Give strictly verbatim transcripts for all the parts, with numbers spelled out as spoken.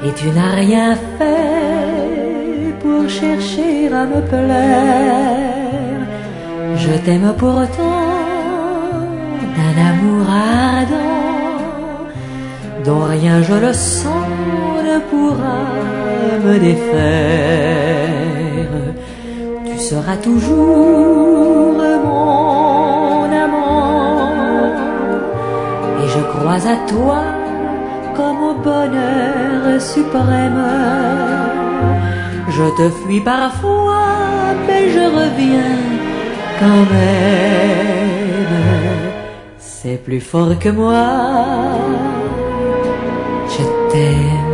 et tu n'as rien fait pour chercher à me plaire. Je t'aime pourtant d'un amour ardent, dont rien, je le sens, ne pourra me défaire. Tu seras toujours mon amant, et je crois à toi comme au bonheur suprême. Je te fuis parfois, mais je reviens quand même. C'est plus fort que moi, je t'aime.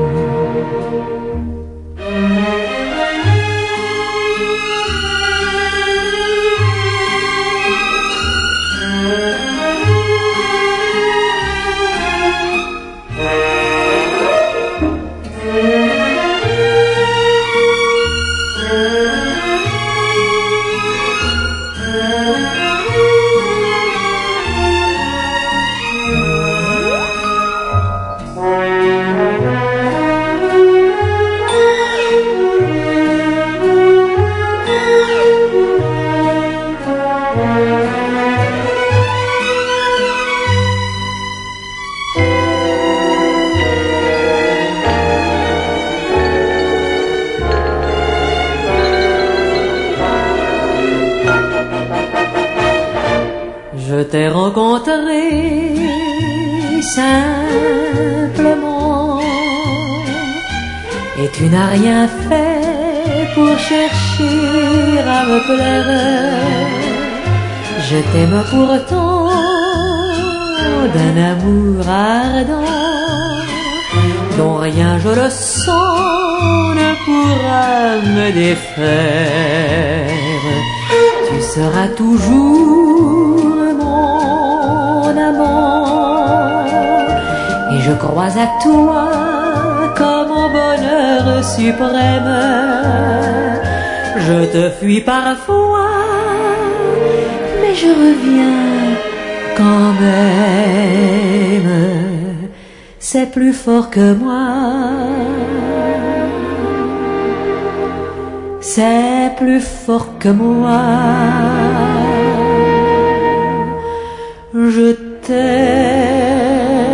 Je t'ai rencontré simplement, et tu n'as rien fait pour chercher à me plaire. Je t'aime pourtant d'un amour ardent, dont rien, je le sens, ne pourra me défaire. Tu seras toujours mon amant, et je crois à toi comme au bonheur suprême. Je te fuis parfois, mais je reviens quand même. C'est plus fort que moi, c'est plus fort que moi. Je t'aime.